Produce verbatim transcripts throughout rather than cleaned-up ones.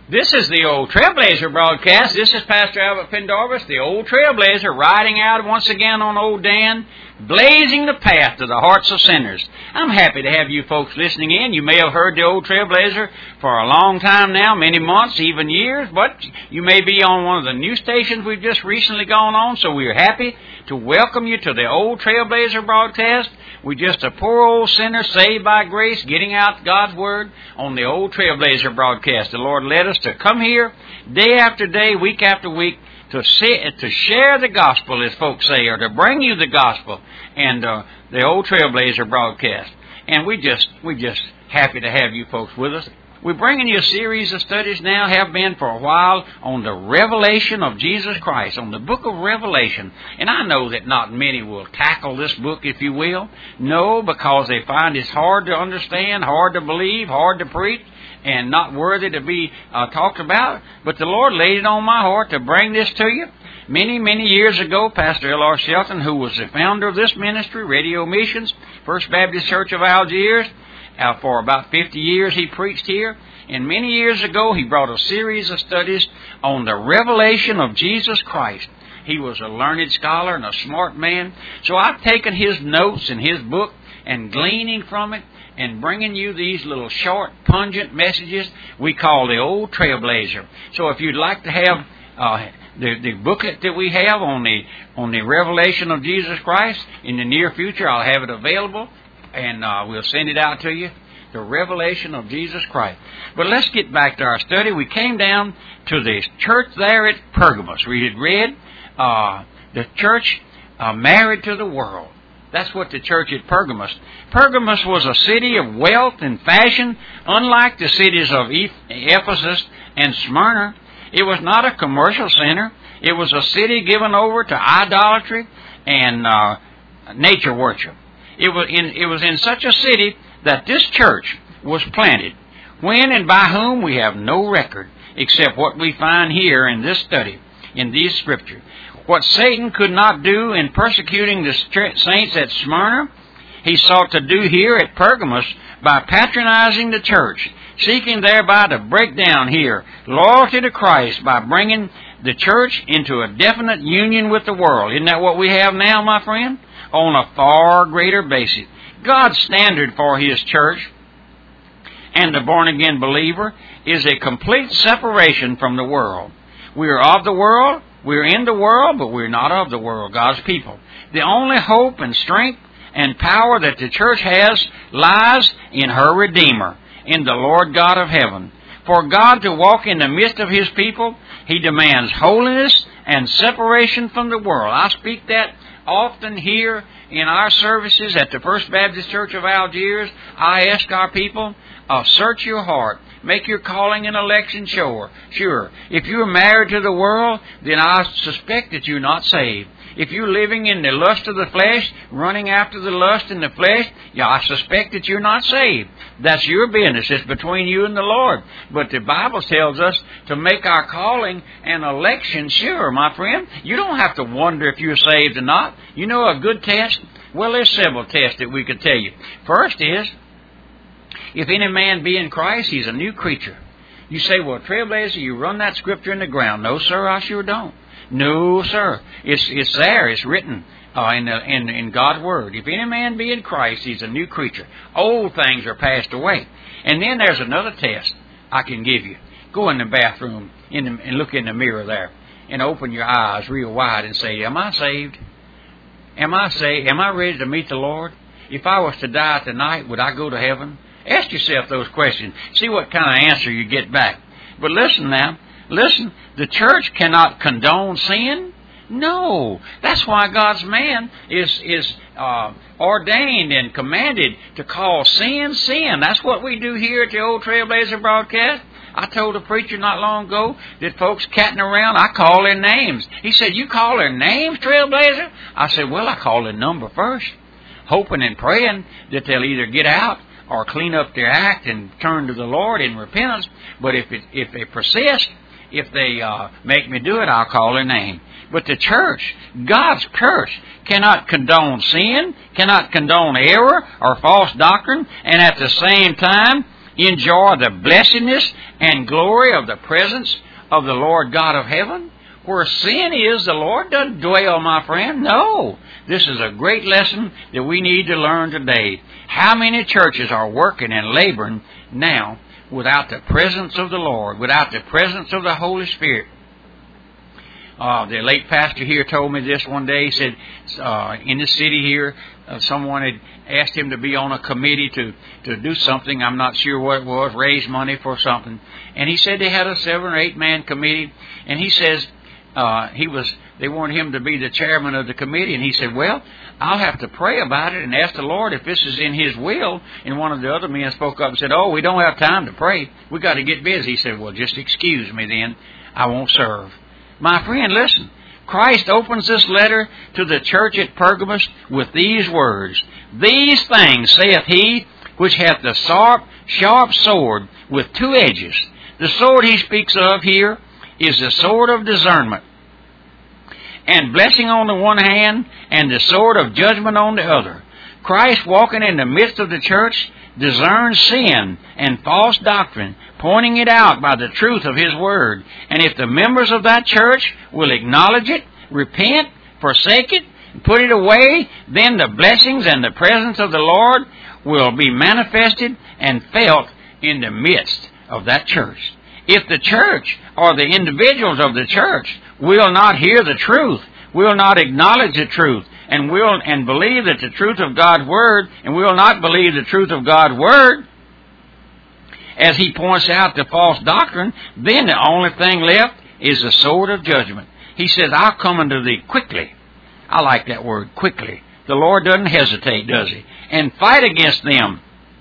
This is the Old Trailblazer broadcast. This is Pastor Albert Pendarvis, the Old Trailblazer, riding out once again on Old Dan, blazing the path to the hearts of sinners. I'm happy to have you folks listening in. You may have heard the Old Trailblazer for a long time now, many months, even years, but you may be on one of the new stations we've just recently gone on, so we're happy to welcome you to the Old Trailblazer broadcast. We're just a poor old sinner saved by grace, getting out God's Word on the Old Trailblazer broadcast. The Lord led us to come here day after day, week after week, to see, to share the gospel, as folks say, or to bring you the gospel and uh, the Old Trailblazer broadcast. And we just we just happy to have you folks with us. We're bringing you a series of studies now, have been for a while, on the revelation of Jesus Christ, on the book of Revelation. And I know that not many will tackle this book, if you will. No, because they find it's hard to understand, hard to believe, hard to preach, and not worthy to be uh, talked about. But the Lord laid it on my heart to bring this to you. Many, many years ago, Pastor L R Shelton, who was the founder of this ministry, Radio Missions, First Baptist Church of Algiers, uh, for about fifty years he preached here. And many years ago, he brought a series of studies on the revelation of Jesus Christ. He was a learned scholar and a smart man. So I've taken his notes in his book and gleaning from it and bringing you these little short, pungent messages we call the Old Trailblazer. So if you'd like to have uh, the, the booklet that we have on the on the revelation of Jesus Christ, in the near future I'll have it available, and uh, we'll send it out to you, the revelation of Jesus Christ. But let's get back to our study. We came down to the church there at Pergamos. We had read uh, the church uh, married to the world. That's what the church at Pergamos. Pergamos was a city of wealth and fashion, unlike the cities of Ephesus and Smyrna. It was not a commercial center. It was a city given over to idolatry and uh, nature worship. It was in it was in such a city that this church was planted. When and by whom we have no record, except what we find here in this study, in these scriptures. What Satan could not do in persecuting the saints at Smyrna, he sought to do here at Pergamos by patronizing the church, seeking thereby to break down here loyalty to Christ by bringing the church into a definite union with the world. Isn't that what we have now, my friend? On a far greater basis. God's standard for His church and the born-again believer is a complete separation from the world. We are of the world, we're in the world, but we're not of the world, God's people. The only hope and strength and power that the church has lies in her Redeemer, in the Lord God of heaven. For God to walk in the midst of His people, He demands holiness and separation from the world. I speak that often here in our services at the First Baptist Church of Algiers. I ask our people, uh, search your heart. Make your calling and election sure. Sure. If you're married to the world, then I suspect that you're not saved. If you're living in the lust of the flesh, running after the lust in the flesh, yeah, I suspect that you're not saved. That's your business. It's between you and the Lord. But the Bible tells us to make our calling and election sure, my friend. You don't have to wonder if you're saved or not. You know a good test? Well, there's several tests that we could tell you. First is, if any man be in Christ, he's a new creature. You say, well, Trailblazer, you run that scripture in the ground. No, sir, I sure don't. No, sir. It's it's there. It's written uh, in, the, in in God's Word. If any man be in Christ, he's a new creature. Old things are passed away. And then there's another test I can give you. Go in the bathroom in the, and look in the mirror there and open your eyes real wide and say, am I saved? Am I saved? Am I ready to meet the Lord? If I was to die tonight, would I go to heaven? Ask yourself those questions. See what kind of answer you get back. But listen now. Listen, the church cannot condone sin. No. That's why God's man is is uh, ordained and commanded to call sin, sin. That's what we do here at the Old Trailblazer broadcast. I told a preacher not long ago that folks catting around, I call their names. He said, you call their names, Trailblazer? I said, well, I call their number first, hoping and praying that they'll either get out or clean up their act and turn to the Lord in repentance. But if it, if they persist, if they uh, make me do it, I'll call their name. But the church, God's church, cannot condone sin, cannot condone error or false doctrine, and at the same time enjoy the blessedness and glory of the presence of the Lord God of heaven? Where sin is, the Lord doesn't dwell, my friend. No. This is a great lesson that we need to learn today. How many churches are working and laboring now without the presence of the Lord, without the presence of the Holy Spirit? Uh, the late pastor here told me this one day. He said, uh, in the city here, uh, someone had asked him to be on a committee to, to do something. I'm not sure what it was, raise money for something. And he said they had a seven or eight man committee. And he says, uh, he was, they wanted him to be the chairman of the committee. And he said, well, I'll have to pray about it and ask the Lord if this is in His will. And one of the other men spoke up and said, oh, we don't have time to pray. We got to get busy. He said, well, just excuse me then. I won't serve. My friend, listen. Christ opens this letter to the church at Pergamos with these words. These things saith He which hath the sharp, sharp sword with two edges. The sword He speaks of here is the sword of discernment, and blessing on the one hand, and the sword of judgment on the other. Christ, walking in the midst of the church, discerns sin and false doctrine, pointing it out by the truth of His Word. And if the members of that church will acknowledge it, repent, forsake it, and put it away, then the blessings and the presence of the Lord will be manifested and felt in the midst of that church. If the church or the individuals of the church will not hear the truth, will not acknowledge the truth, and will and believe that the truth of God's Word, and will not believe the truth of God's Word, as He points out the false doctrine, then the only thing left is the sword of judgment. He says, I'll come unto thee quickly. I like that word, quickly. The Lord doesn't hesitate, does He? And fight against them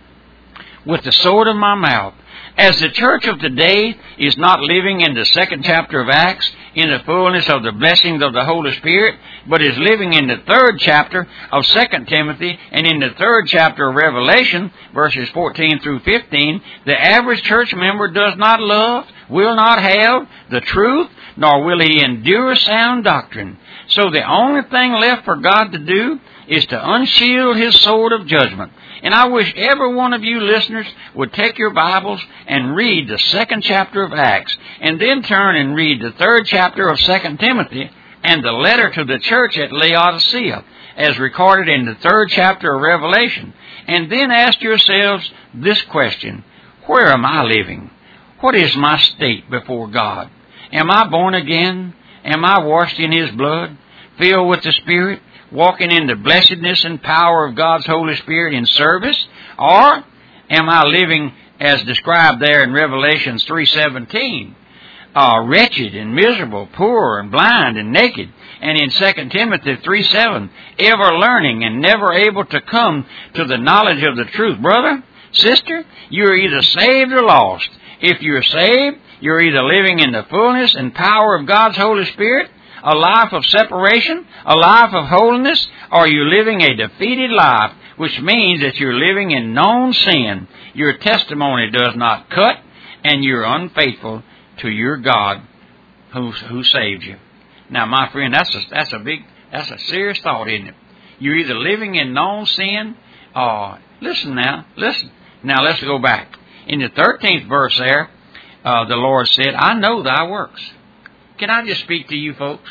with the sword of my mouth. As the church of today is not living in the second chapter of Acts in the fullness of the blessings of the Holy Spirit, but is living in the third chapter of Second Timothy and in the third chapter of Revelation, verses fourteen through fifteen, the average church member does not love, will not have the truth, nor will he endure sound doctrine. So the only thing left for God to do is to unshield His sword of judgment. And I wish every one of you listeners would take your Bibles and read the second chapter of Acts, and then turn and read the third chapter of Second Timothy and the letter to the church at Laodicea, as recorded in the third chapter of Revelation. And then ask yourselves this question: where am I living? What is my state before God? Am I born again? Am I washed in His blood, filled with the Spirit, walking in the blessedness and power of God's Holy Spirit in service? Or am I living as described there in Revelation three seventeen, uh, wretched and miserable, poor and blind and naked? And in Second Timothy three seven, ever learning and never able to come to the knowledge of the truth. Brother, sister, you're either saved or lost. If you're saved, you're either living in the fullness and power of God's Holy Spirit, a life of separation, a life of holiness, or you're living a defeated life, which means that you're living in known sin. Your testimony does not cut, and you're unfaithful to your God who, who saved you. Now, my friend, that's a, that's a big, that's a serious thought, isn't it? You're either living in known sin, or, listen now, listen. Now, let's go back. In the thirteenth verse there, uh, the Lord said, I know thy works. Can I just speak to you folks?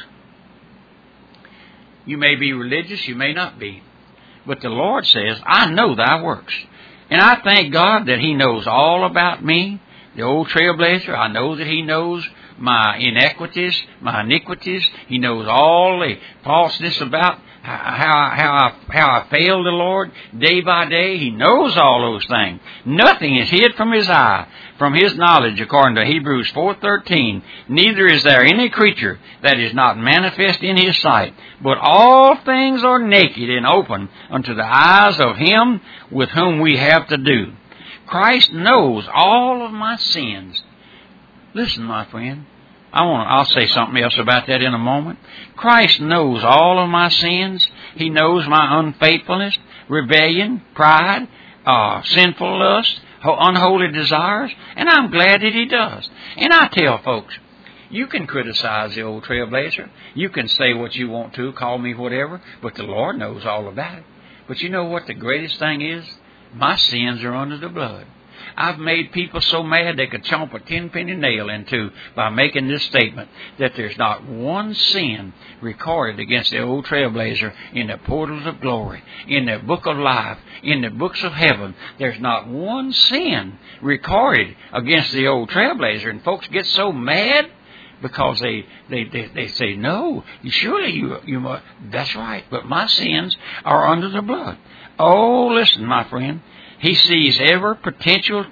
You may be religious, you may not be. But the Lord says, I know thy works. And I thank God that He knows all about me, the old trailblazer. I know that He knows my inequities, my iniquities. He knows all the falseness about how, how, I, how I failed the Lord day by day. He knows all those things. Nothing is hid from His eye, from His knowledge, according to Hebrews four thirteen. Neither is there any creature that is not manifest in His sight, but all things are naked and open unto the eyes of Him with whom we have to do. Christ knows all of my sins. Listen, my friend, I want I'll say something else about that in a moment. Christ knows all of my sins. He knows my unfaithfulness, rebellion, pride, uh, sinful lust, unholy desires, and I'm glad that He does. And I tell folks, you can criticize the old trailblazer. You can say what you want to, call me whatever, but the Lord knows all about it. But you know what the greatest thing is? My sins are under the blood. I've made people so mad they could chomp a ten-penny nail into by making this statement that there's not one sin recorded against the old trailblazer in the portals of glory, in the book of life, in the books of heaven. There's not one sin recorded against the old trailblazer. And folks get so mad because they, they, they, they say, no, surely you, you must. That's right, but my sins are under the blood. Oh, listen, my friend. He sees every potential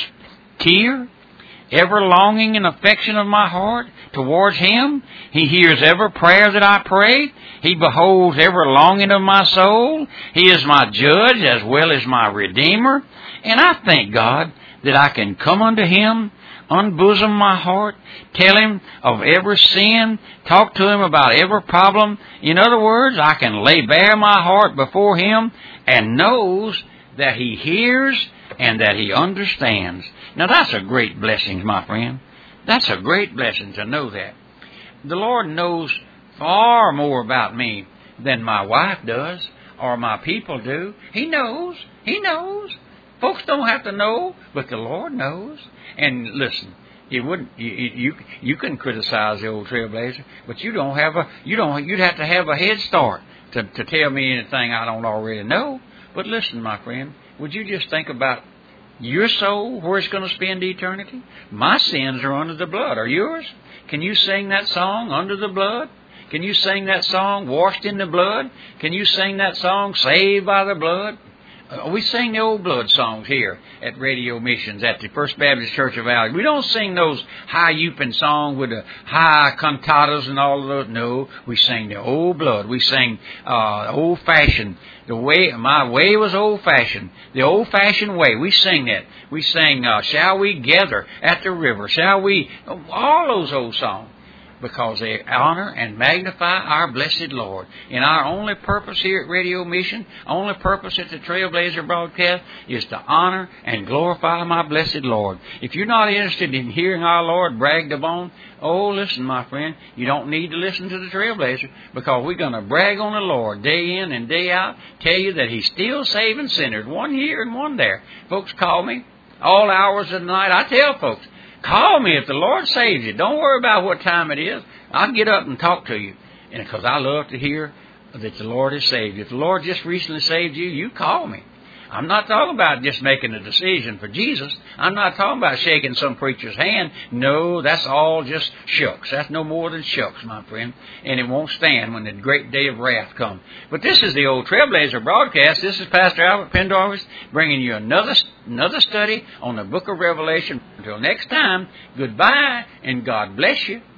tear, every longing and affection of my heart towards Him. He hears every prayer that I pray. He beholds every longing of my soul. He is my judge as well as my Redeemer. And I thank God that I can come unto Him, unbosom my heart, tell Him of every sin, talk to Him about every problem. In other words, I can lay bare my heart before Him and knows that He hears and that He understands. Now that's a great blessing, my friend. That's a great blessing to know that. The Lord knows far more about me than my wife does or my people do. He knows. He knows. Folks don't have to know, but the Lord knows. And listen, it wouldn't you you, you can criticize the old trailblazer, but you don't have a you don't you'd have to have a head start to to tell me anything I don't already know. But listen, my friend, would you just think about your soul, where it's going to spend eternity? My sins are under the blood. Are yours? Can you sing that song, Under the Blood? Can you sing that song, Washed in the Blood? Can you sing that song, Saved by the Blood? Uh, we sing the old blood songs here at Radio Missions at the First Baptist Church of Valley. We don't sing those high-youping songs with the high cantatas and all of those. No, we sing the old blood. We sing uh, old-fashioned. The way my way was old-fashioned. The old-fashioned way. We sing that. We sing, uh, Shall We Gather at the River? Shall we? All those old songs. Because they honor and magnify our blessed Lord. And our only purpose here at Radio Mission, only purpose at the Trailblazer broadcast, is to honor and glorify my blessed Lord. If you're not interested in hearing our Lord bragged upon, oh, listen, my friend, you don't need to listen to the Trailblazer, because we're going to brag on the Lord day in and day out, tell you that He's still saving sinners, one here and one there. Folks call me all hours of the night. I tell folks, call me if the Lord saves you. Don't worry about what time it is. I'll get up and talk to you. And because I love to hear that the Lord has saved you. If the Lord just recently saved you, you call me. I'm not talking about just making a decision for Jesus. I'm not talking about shaking some preacher's hand. No, that's all just shucks. That's no more than shucks, my friend. And it won't stand when the great day of wrath comes. But this is the old Trailblazer broadcast. This is Pastor Albert Pendarvis bringing you another, another study on the book of Revelation. Until next time, goodbye and God bless you.